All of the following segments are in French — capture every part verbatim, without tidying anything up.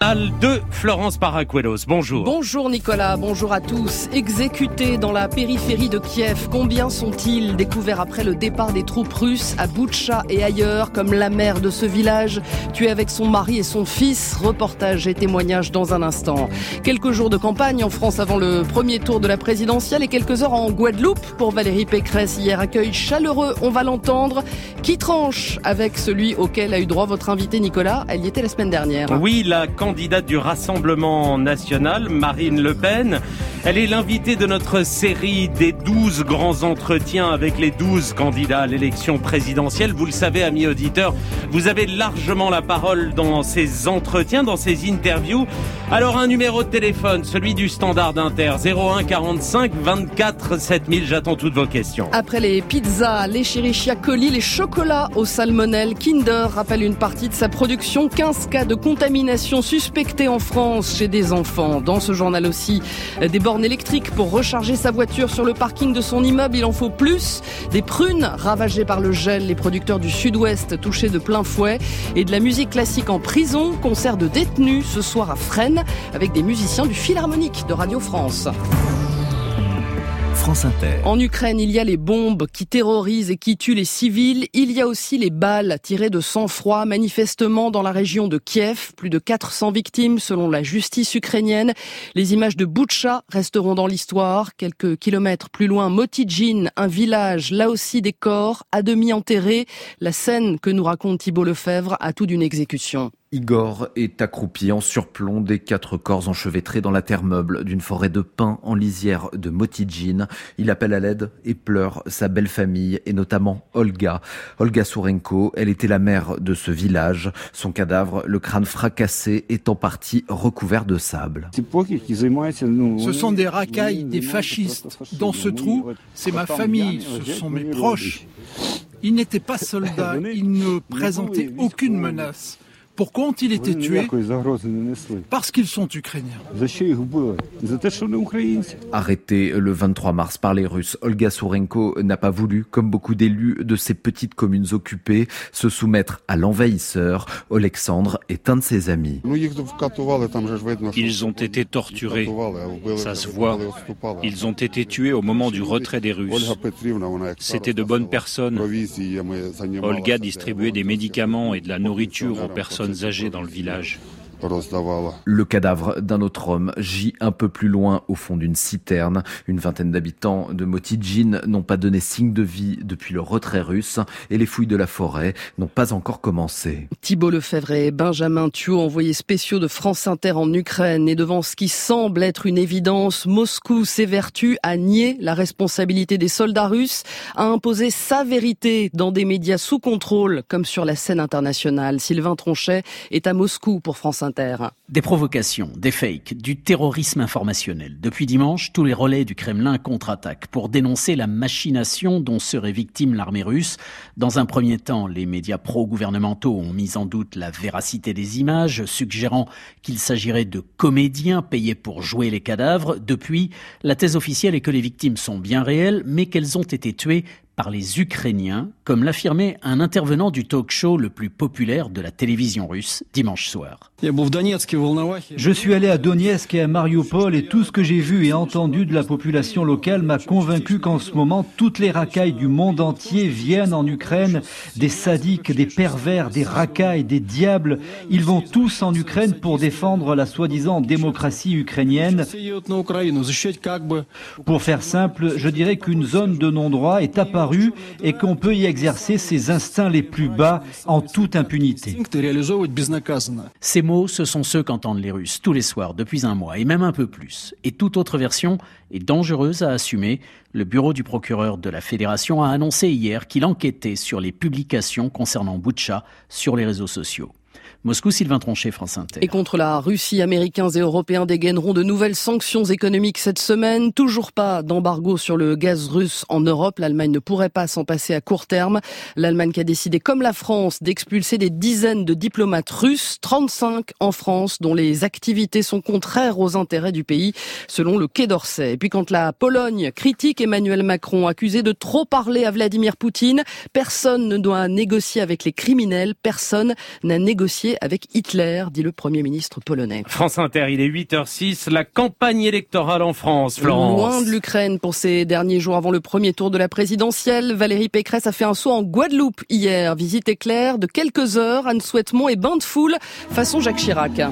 De Florence Paracuelos, bonjour. Bonjour Nicolas, bonjour à tous. Exécutés dans la périphérie de Kiev, combien sont-ils découverts après le départ des troupes russes à Boutcha et ailleurs, comme la mère de ce village, tuée avec son mari et son fils? Reportage et témoignages dans un instant. Quelques jours de campagne en France avant le premier tour de la présidentielle et quelques heures en Guadeloupe pour Valérie Pécresse. Hier, accueil chaleureux, on va l'entendre, qui tranche avec celui auquel a eu droit votre invité Nicolas. Elle y était la semaine dernière. Oui, la candidate du Rassemblement national, Marine Le Pen. Elle est l'invitée de notre série des douze grands entretiens avec les douze candidats à l'élection présidentielle. Vous le savez, amis auditeurs, vous avez largement la parole dans ces entretiens, dans ces interviews. Alors un numéro de téléphone, celui du standard d'Inter, zéro un quarante-cinq vingt-quatre sept mille. J'attends toutes vos questions. Après les pizzas, les chérichia colis, les chocolats au salmonelle, Kinder rappelle une partie de sa production. quinze cas de contamination suspectés en France chez des enfants. Dans ce journal aussi, des bornes électriques pour recharger sa voiture sur le parking de son immeuble. Il en faut plus. Des prunes ravagées par le gel, les producteurs du Sud-Ouest touchés de plein fouet. Et de la musique classique en prison. Concert de détenus ce soir à Fresnes avec des musiciens du Philharmonique de Radio France. France Inter. En Ukraine, il y a les bombes qui terrorisent et qui tuent les civils. Il y a aussi les balles tirées de sang-froid, manifestement dans la région de Kiev. Plus de quatre cents victimes selon la justice ukrainienne. Les images de Boutcha resteront dans l'histoire. Quelques kilomètres plus loin, Motidjin, un village, là aussi des corps, à demi enterrés. La scène que nous raconte Thibault Lefebvre a tout d'une exécution. Igor est accroupi en surplomb des quatre corps enchevêtrés dans la terre meuble d'une forêt de pins en lisière de Motidjin. Il appelle à l'aide et pleure sa belle famille et notamment Olga. Olga Sourenko, elle était la mère de ce village. Son cadavre, le crâne fracassé, est en partie recouvert de sable. Ce sont des racailles, des fascistes. Dans ce trou, c'est ma famille, ce sont mes proches. Ils n'étaient pas soldats, ils ne présentaient aucune menace. Pourquoi ont-ils été tués? Parce qu'ils sont ukrainiens. Arrêtée le vingt-trois mars par les Russes, Olga Sourenko n'a pas voulu, comme beaucoup d'élus de ces petites communes occupées, se soumettre à l'envahisseur. Alexandre est un de ses amis. Ils ont été torturés, ça se voit. Ils ont été tués au moment du retrait des Russes. C'était de bonnes personnes. Olga distribuait des médicaments et de la nourriture aux personnes âgées dans le village. Le cadavre d'un autre homme gît un peu plus loin au fond d'une citerne. Une vingtaine d'habitants de Motidjin n'ont pas donné signe de vie depuis le retrait russe et les fouilles de la forêt n'ont pas encore commencé. Thibault Lefebvre et Benjamin Thiault, envoyés spéciaux de France Inter en Ukraine. Et devant ce qui semble être une évidence, Moscou s'évertue à nier la responsabilité des soldats russes, à imposer sa vérité dans des médias sous contrôle comme sur la scène internationale. Sylvain Tronchet est à Moscou pour France Inter. Des provocations, des fakes, du terrorisme informationnel. Depuis dimanche, tous les relais du Kremlin contre-attaquent pour dénoncer la machination dont serait victime l'armée russe. Dans un premier temps, les médias pro-gouvernementaux ont mis en doute la véracité des images, suggérant qu'il s'agirait de comédiens payés pour jouer les cadavres. Depuis, la thèse officielle est que les victimes sont bien réelles, mais qu'elles ont été tuées par les Ukrainiens, comme l'affirmait un intervenant du talk-show le plus populaire de la télévision russe dimanche soir. Je suis allé à Donetsk et à Mariupol et tout ce que j'ai vu et entendu de la population locale m'a convaincu qu'en ce moment, toutes les racailles du monde entier viennent en Ukraine, des sadiques, des pervers, des racailles, des diables. Ils vont tous en Ukraine pour défendre la soi-disant démocratie ukrainienne. Pour faire simple, je dirais qu'une zone de non-droit est apparue et qu'on peut y exercer ses instincts les plus bas en toute impunité. Ces mots, ce sont ceux qu'entendent les Russes tous les soirs depuis un mois et même un peu plus. Et toute autre version est dangereuse à assumer. Le bureau du procureur de la Fédération a annoncé hier qu'il enquêtait sur les publications concernant Boutcha sur les réseaux sociaux. Moscou, Sylvain Tronchet, France Inter. Et contre la Russie, Américains et Européens dégaineront de nouvelles sanctions économiques cette semaine. Toujours pas d'embargo sur le gaz russe en Europe. L'Allemagne ne pourrait pas s'en passer à court terme. L'Allemagne qui a décidé, comme la France, d'expulser des dizaines de diplomates russes, trente-cinq en France, dont les activités sont contraires aux intérêts du pays, selon le Quai d'Orsay. Et puis quand la Pologne critique Emmanuel Macron, accusé de trop parler à Vladimir Poutine, personne ne doit négocier avec les criminels, personne n'a négocié négocier avec Hitler, dit le Premier ministre polonais. France Inter, il est huit heures six, la campagne électorale en France, Florence. Loin de l'Ukraine pour ces derniers jours avant le premier tour de la présidentielle. Valérie Pécresse a fait un saut en Guadeloupe hier. Visite éclair de quelques heures, Anne Souhaitemont et bain de foule façon Jacques Chirac.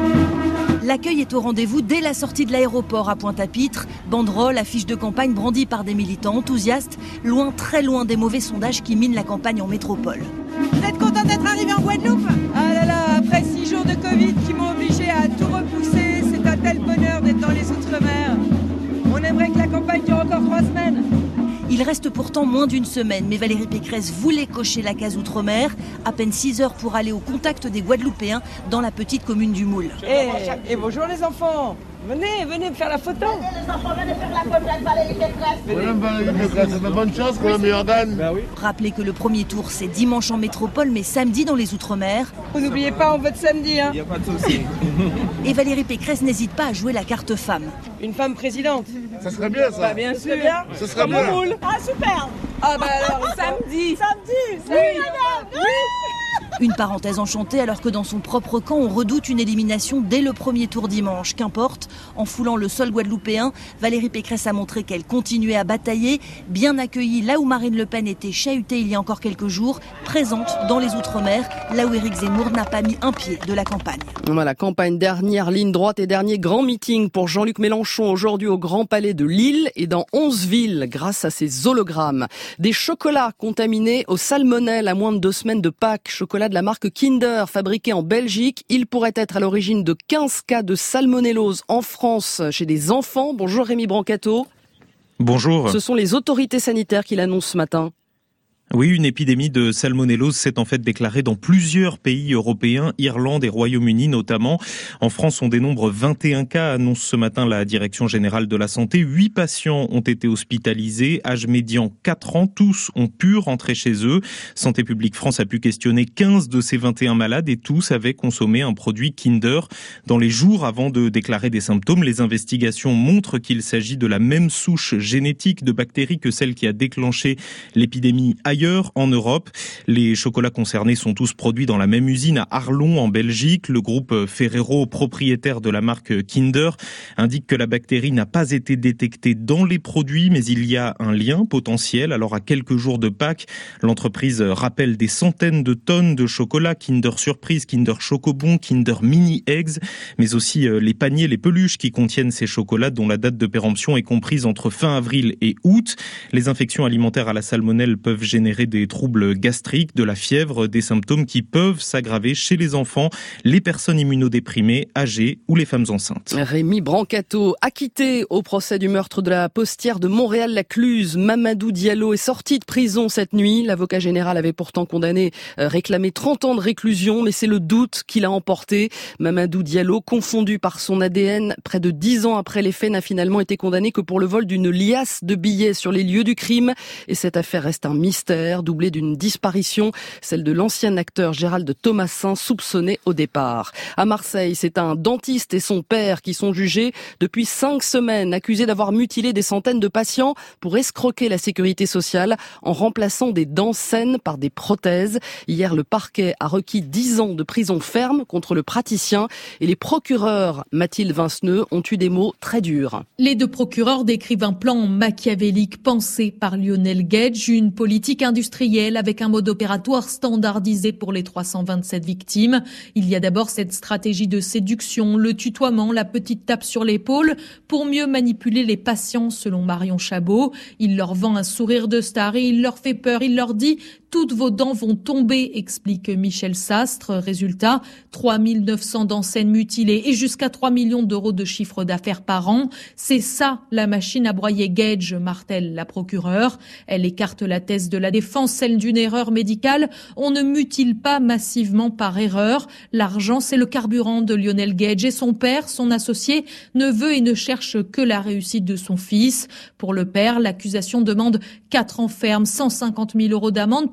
L'accueil est au rendez-vous dès la sortie de l'aéroport à Pointe-à-Pitre. Banderoles, affiches de campagne brandies par des militants enthousiastes, loin, très loin des mauvais sondages qui minent la campagne en métropole. Vous êtes content d'être arrivé en Guadeloupe ? Ah là là, après six jours de Covid qui m'ont obligé à tout repousser, c'est un tel bonheur d'être dans les Outre-mer. On aimerait que la campagne dure encore trois semaines. Il reste pourtant moins d'une semaine, mais Valérie Pécresse voulait cocher la case Outre-mer. À peine six heures pour aller au contact des Guadeloupéens dans la petite commune du Moule. Et, et bonjour les enfants, venez, venez me faire la photo. Venez les enfants, venez faire la photo avec Valérie Pécresse. Madame Valérie Pécresse, c'est de bonne chance pour la meilleure gagne. Ben oui. Rappelez que le premier tour c'est dimanche en métropole, mais samedi dans les Outre-mer. Vous n'oubliez pas, on vote samedi. Hein. Il n'y a pas de souci. Et Valérie Pécresse n'hésite pas à jouer la carte femme. Une femme présidente. Ça serait bien ça. Bah, bien sûr. Bien. Ça serait bien. Ah super. Ah bah alors samedi. Samedi. Oui, madame. Oui. Une parenthèse enchantée alors que dans son propre camp, on redoute une élimination dès le premier tour dimanche. Qu'importe, en foulant le sol guadeloupéen, Valérie Pécresse a montré qu'elle continuait à batailler, bien accueillie là où Marine Le Pen était chahutée il y a encore quelques jours, présente dans les Outre-mer, là où Éric Zemmour n'a pas mis un pied de la campagne. Voilà, campagne, dernière ligne droite et dernier grand meeting pour Jean-Luc Mélenchon aujourd'hui au Grand Palais de Lille et dans onze villes grâce à ses hologrammes. Des chocolats contaminés au salmonelle à moins de deux semaines de Pâques, chocolat de la marque Kinder, fabriqué en Belgique. Il pourrait être à l'origine de quinze cas de salmonellose en France chez des enfants. Bonjour Rémi Brancato. Bonjour. Ce sont les autorités sanitaires qui l'annoncent ce matin. Oui, une épidémie de salmonellose s'est en fait déclarée dans plusieurs pays européens, Irlande et Royaume-Uni notamment. En France, on dénombre vingt et un cas, annonce ce matin la Direction générale de la santé. Huit patients ont été hospitalisés, âge médian quatre ans, tous ont pu rentrer chez eux. Santé publique France a pu questionner quinze de ces vingt et un malades et tous avaient consommé un produit Kinder. Dans les jours avant de déclarer des symptômes, les investigations montrent qu'il s'agit de la même souche génétique de bactéries que celle qui a déclenché l'épidémie ailleurs en Europe. Les chocolats concernés sont tous produits dans la même usine à Arlon en Belgique. Le groupe Ferrero, propriétaire de la marque Kinder, indique que la bactérie n'a pas été détectée dans les produits, mais il y a un lien potentiel. Alors à quelques jours de Pâques, l'entreprise rappelle des centaines de tonnes de chocolat Kinder Surprise, Kinder Chocobon, Kinder Mini Eggs, mais aussi les paniers, les peluches qui contiennent ces chocolats dont la date de péremption est comprise entre fin avril et août. Les infections alimentaires à la salmonelle peuvent générer des troubles gastriques, de la fièvre, des symptômes qui peuvent s'aggraver chez les enfants, les personnes immunodéprimées, âgées ou les femmes enceintes. Rémi Brancato, acquitté au procès du meurtre de la postière de Montréal-Lacluse, Mamadou Diallo est sorti de prison cette nuit. L'avocat général avait pourtant condamné, euh, réclamé trente ans de réclusion, mais c'est le doute qui l'a emporté. Mamadou Diallo, confondu par son A D N, près de dix ans après les faits, n'a finalement été condamné que pour le vol d'une liasse de billets sur les lieux du crime. Et cette affaire reste un mystère, doublée d'une disparition, celle de l'ancien acteur Gérald Thomasin, soupçonné au départ. À Marseille, c'est un dentiste et son père qui sont jugés depuis cinq semaines, accusés d'avoir mutilé des centaines de patients pour escroquer la sécurité sociale en remplaçant des dents saines par des prothèses. Hier, le parquet a requis dix ans de prison ferme contre le praticien et les procureurs, Mathilde Vinceneux, ont eu des mots très durs. Les deux procureurs décrivent un plan machiavélique pensé par Lionel Guedj, une politique industrielle avec un mode opératoire standardisé pour les trois cent vingt-sept victimes. Il y a d'abord cette stratégie de séduction, le tutoiement, la petite tape sur l'épaule pour mieux manipuler les patients selon Marion Chabot. Il leur vend un sourire de star et il leur fait peur. Il leur dit « toutes vos dents vont tomber », explique Michel Sastre. Résultat, trois mille neuf cents dents saines mutilées et jusqu'à trois millions d'euros de chiffre d'affaires par an. C'est ça la machine à broyer Guedj, martèle la procureure. Elle écarte la thèse de la défense, celle d'une erreur médicale. On ne mutile pas massivement par erreur. L'argent, c'est le carburant de Lionel Guedj et son père, son associé, ne veut et ne cherche que la réussite de son fils. Pour le père, l'accusation demande quatre ans ferme, cent cinquante mille euros d'amende pour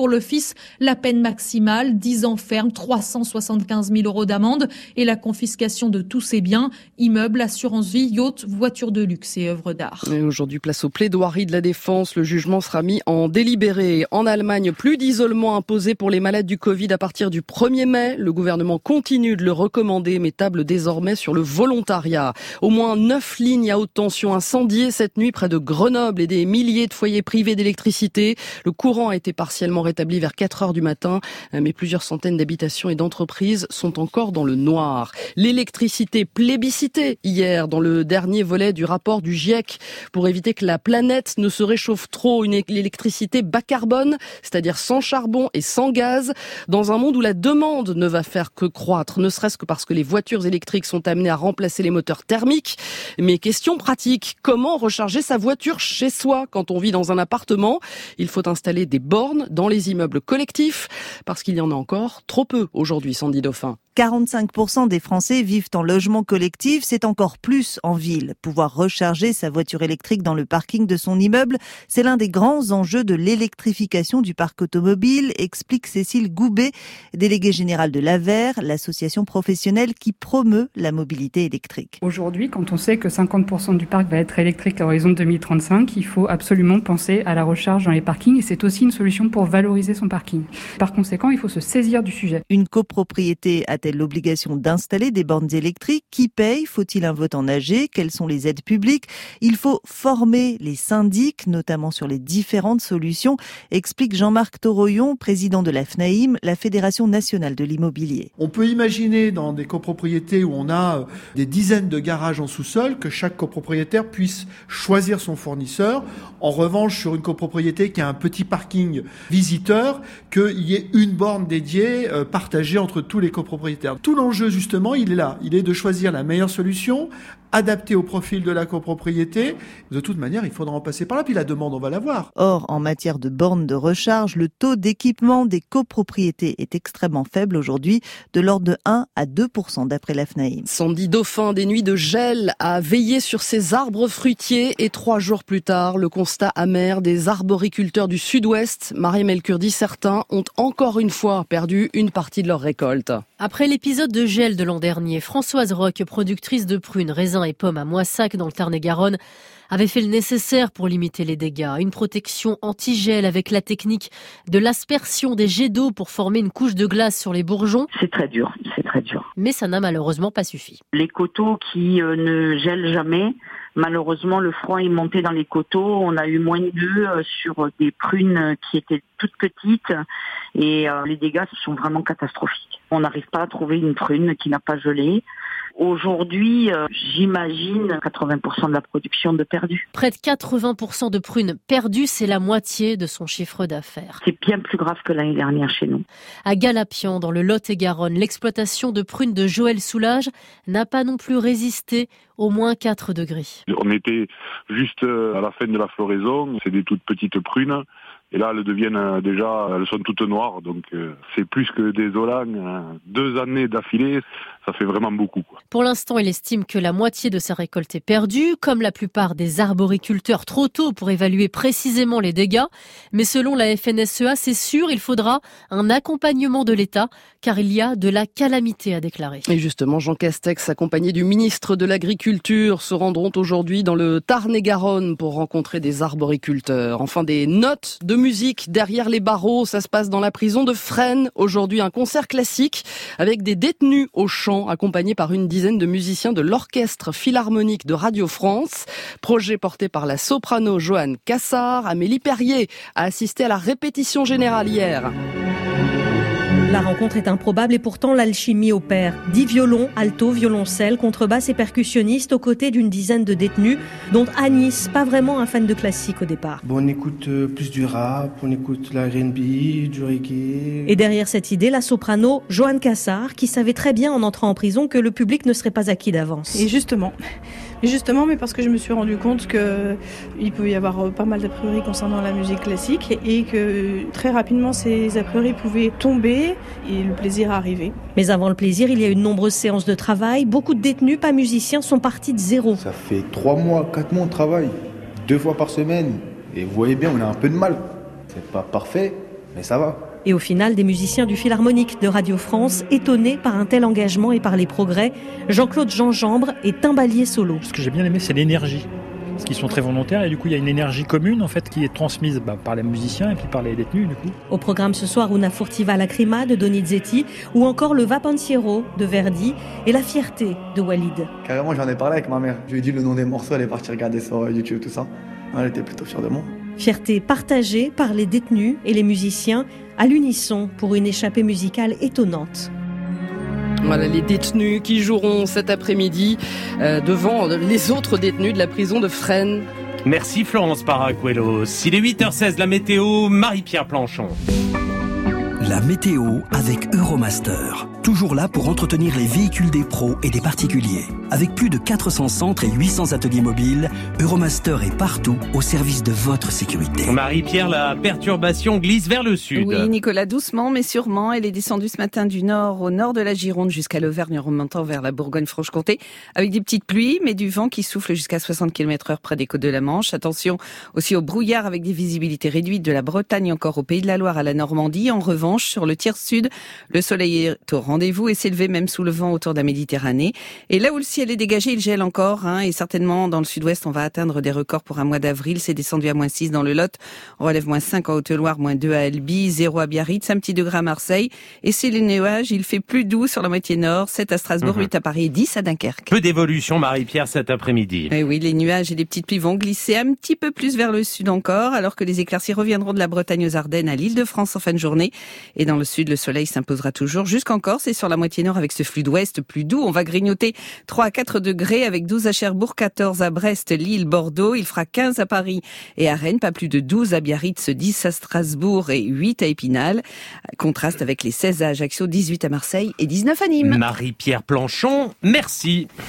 Pour le fils, la peine maximale, dix ans ferme, trois cent soixante-quinze mille euros d'amende et la confiscation de tous ses biens, immeubles, assurance vie, yachts, voitures de luxe et œuvres d'art. Et aujourd'hui, place aux plaidoiries de la défense. Le jugement sera mis en délibéré. En Allemagne, plus d'isolement imposé pour les malades du Covid à partir du premier mai. Le gouvernement continue de le recommander, mais table désormais sur le volontariat. Au moins neuf lignes à haute tension incendiées cette nuit près de Grenoble et des milliers de foyers privés d'électricité. Le courant a été partiellement rétabli vers quatre heures du matin, mais plusieurs centaines d'habitations et d'entreprises sont encore dans le noir. L'électricité plébiscitée hier dans le dernier volet du rapport du GIEC pour éviter que la planète ne se réchauffe trop. Une électricité bas carbone, c'est-à-dire sans charbon et sans gaz, dans un monde où la demande ne va faire que croître, ne serait-ce que parce que les voitures électriques sont amenées à remplacer les moteurs thermiques. Mais question pratique, comment recharger sa voiture chez soi quand on vit dans un appartement? Il faut installer des bornes dans les immeubles collectifs, parce qu'il y en a encore trop peu aujourd'hui, Sandy Dauphin. quarante-cinq pour cent des Français vivent en logement collectif, c'est encore plus en ville. Pouvoir recharger sa voiture électrique dans le parking de son immeuble, c'est l'un des grands enjeux de l'électrification du parc automobile, explique Cécile Goubet, déléguée générale de l'A V E R, l'association professionnelle qui promeut la mobilité électrique. Aujourd'hui, quand on sait que cinquante pour cent du parc va être électrique à l'horizon deux mille trente-cinq, il faut absolument penser à la recharge dans les parkings et c'est aussi une solution pour valoriser son parking. Par conséquent, il faut se saisir du sujet. Une copropriété a-t-elle l'obligation d'installer des bornes électriques? Qui paye? Faut-il un vote en A G? Quelles sont les aides publiques? Il faut former les syndics, notamment sur les différentes solutions, explique Jean-Marc Toroyon, président de la F N A I M, la Fédération nationale de l'immobilier. On peut imaginer dans des copropriétés où on a des dizaines de garages en sous-sol que chaque copropriétaire puisse choisir son fournisseur. En revanche, sur une copropriété qui a un petit parking visiteur, qu'il y ait une borne dédiée euh, partagée entre tous les copropriétaires. Tout l'enjeu, justement, il est là. Il est de choisir la meilleure solution, adaptée au profil de la copropriété. De toute manière, il faudra en passer par là. Puis la demande, on va l'avoir. Or, en matière de bornes de recharge, le taux d'équipement des copropriétés est extrêmement faible aujourd'hui, de l'ordre de un à deux pour cent d'après la F N A I M. Sandy Dauphin, des nuits de gel à veiller sur ses arbres fruitiers et trois jours plus tard, le constat amer des arboriculteurs du Sud-Ouest. Marie Melkur dit certains ont encore une fois perdu une partie de leur récolte. Après l'épisode de gel de l'an dernier, Françoise Roch, productrice de prunes, raisins et pommes à Moissac dans le Tarn-et-Garonne, avait fait le nécessaire pour limiter les dégâts. Une protection anti-gel avec la technique de l'aspersion des jets d'eau pour former une couche de glace sur les bourgeons. C'est très dur, c'est très dur. Mais ça n'a malheureusement pas suffi. Les coteaux qui euh, ne gèlent jamais, malheureusement le froid est monté dans les coteaux. On a eu moins de deux euh, sur des prunes qui étaient toutes petites et euh, les dégâts sont vraiment catastrophiques. On n'arrive pas à trouver une prune qui n'a pas gelé. Aujourd'hui, euh, j'imagine quatre-vingts pour cent de la production de perdus. Près de quatre-vingts pour cent de prunes perdues, c'est la moitié de son chiffre d'affaires. C'est bien plus grave que l'année dernière chez nous. À Galapian, dans le Lot-et-Garonne, l'exploitation de prunes de Joël Soulage n'a pas non plus résisté aux moins quatre degrés. On était juste à la fin de la floraison, c'est des toutes petites prunes. Et là, elles deviennent déjà, elles sont toutes noires, donc euh, c'est plus que désolant. Hein. Deux années d'affilée, ça fait vraiment beaucoup, quoi. Pour l'instant, il estime que la moitié de sa récolte est perdue, comme la plupart des arboriculteurs trop tôt pour évaluer précisément les dégâts. Mais selon la F N S E A, c'est sûr, il faudra un accompagnement de l'État, car il y a de la calamité à déclarer. Et justement, Jean Castex, accompagné du ministre de l'Agriculture, se rendront aujourd'hui dans le Tarn-et-Garonne pour rencontrer des arboriculteurs. Enfin, des notes de musique derrière les barreaux, ça se passe dans la prison de Fresnes. Aujourd'hui, un concert classique avec des détenus au chant, accompagnés par une dizaine de musiciens de l'Orchestre Philharmonique de Radio France. Projet porté par la soprano Joanne Cassard. Amélie Perrier a assisté à la répétition générale hier. La rencontre est improbable et pourtant l'alchimie opère. Dix violons, alto, violoncelle, contrebasse et percussionnistes aux côtés d'une dizaine de détenus, dont Anis, pas vraiment un fan de classique au départ. Bon, on écoute euh, plus du rap, on écoute la R and B, du reggae. Et derrière cette idée, la soprano Joanne Cassard, qui savait très bien en entrant en prison que le public ne serait pas acquis d'avance. Et justement, justement, mais parce que je me suis rendu compte qu'il peut y avoir pas mal d'a priori concernant la musique classique et que très rapidement ces a priori pouvaient tomber et le plaisir arriver. Mais avant le plaisir, il y a eu de nombreuses séances de travail. Beaucoup de détenus, pas musiciens, sont partis de zéro. Ça fait trois mois, quatre mois de travail, deux fois par semaine. Et vous voyez bien, on a un peu de mal. C'est pas parfait, mais ça va. Et au final, des musiciens du Philharmonique de Radio France, étonnés par un tel engagement et par les progrès, Jean-Claude Gingembre est timbalier solo. Ce que j'ai bien aimé, c'est l'énergie. Parce qu'ils sont très volontaires et du coup, il y a une énergie commune en fait qui est transmise bah, par les musiciens et puis par les détenus du coup. Au programme ce soir, Una Furtiva Lacrima de Donizetti ou encore le Va Pensiero de Verdi et La Fierté de Walid. Carrément, j'en ai parlé avec ma mère. Je lui ai dit le nom des morceaux, elle est partie regarder sur YouTube, tout ça. Elle était plutôt fière de moi. Fierté partagée par les détenus et les musiciens à l'unisson pour une échappée musicale étonnante. Voilà les détenus qui joueront cet après-midi euh, devant les autres détenus de la prison de Fresnes. Merci Florence Paracuelos. Il est huit heures seize, la météo, Marie-Pierre Planchon. La météo avec Euromaster. Toujours là pour entretenir les véhicules des pros et des particuliers. Avec plus de quatre cents centres et huit cents ateliers mobiles, Euromaster est partout au service de votre sécurité. Marie-Pierre, la perturbation glisse vers le sud. Oui, Nicolas, doucement mais sûrement. Elle est descendue ce matin du nord au nord de la Gironde jusqu'à l'Auvergne, remontant vers la Bourgogne-Franche-Comté, avec des petites pluies, mais du vent qui souffle jusqu'à soixante kilomètres heure près des côtes de la Manche. Attention aussi au brouillard avec des visibilités réduites de la Bretagne encore au Pays de la Loire à la Normandie. En revanche, sur le tiers sud, le soleil est au rendez-vous et s'est levé même sous le vent autour de la Méditerranée. Et là où le ciel est dégagé, il gèle encore, hein, et certainement dans le sud-ouest, on va atteindre des records pour un mois d'avril. C'est descendu à moins six dans le Lot, on relève moins cinq en Haute-Loire, moins deux à Albi, zéro à Biarritz, un petit degré à Marseille. Et c'est les nuages, il fait plus doux sur la moitié nord, sept à Strasbourg, mmh. huit à Paris, dix à Dunkerque. Peu d'évolution, Marie-Pierre, cet après-midi. Et oui, les nuages et les petites pluies vont glisser un petit peu plus vers le sud encore, alors que les éclaircies reviendront de la Bretagne aux Ardennes à l'Île-de-France en fin de journée. Et dans le sud, le soleil s'imposera toujours jusqu'en Corse et sur la moitié nord avec ce flux d'ouest plus doux. On va grignoter trois à quatre degrés avec douze à Cherbourg, quatorze à Brest, Lille, Bordeaux. Il fera quinze à Paris et à Rennes, pas plus de douze à Biarritz, dix à Strasbourg et huit à Épinal. Contraste avec les seize à Ajaccio, dix-huit à Marseille et dix-neuf à Nîmes. Marie-Pierre Planchon, merci.